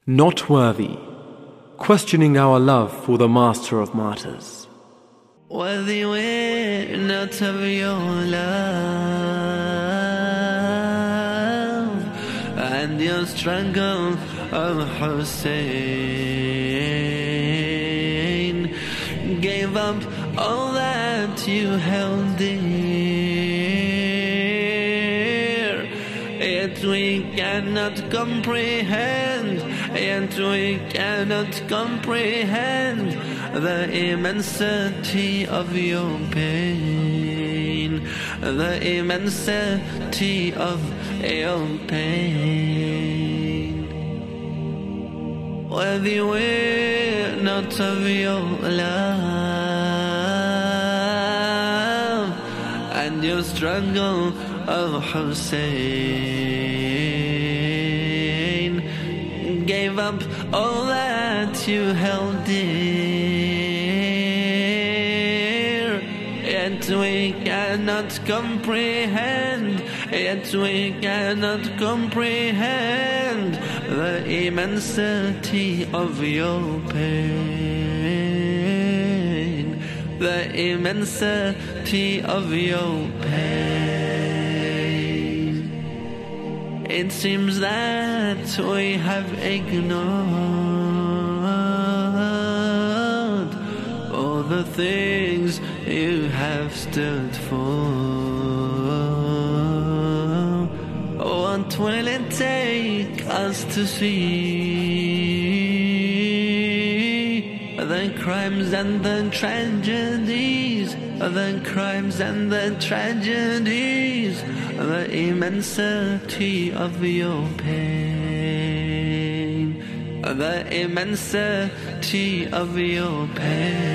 Not worthy, questioning our love for the Master of Martyrs. Worthy we're not of your love and your struggle, O Hussein. Gave up all that you held dear, yet we cannot comprehend, yet we cannot comprehend the immensity of your pain, the immensity of your pain. Worthy we're not of your love and your struggle, O Hussein. Gave up all that you held dear, yet we cannot comprehend, yet we cannot comprehend the immensity of your pain, the immensity of your pain. It seems that we have ignored all the things you have stood for. What will it take us to see the crimes and the tragedies, the crimes and the tragedies, the immensity of your pain, the immensity of your pain?